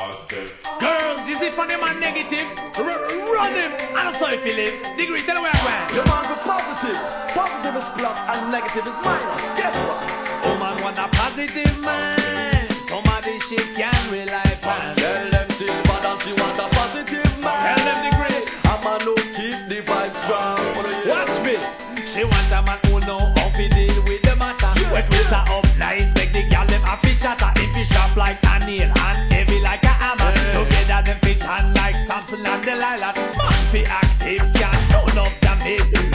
positive. Girls, this is funny man negative. Run him. I don't know if he live. Degree, tell him where I'm going. Your man be positive. Positive is plus and negative is minus. Guess what? Oh man want a positive man. Somebody she can rely on. Tell them she's bad and she want a positive man. Tell them Degree. I'm a no keep the vibe strong. Watch me. She want a man who know how to deal with the matter. When we her up nice, make the girl them happy chatter. If he sharp like a nail and heavy like a hammer, together them fit hand like Samson and Delilah. Man fi active, can turn up the mid.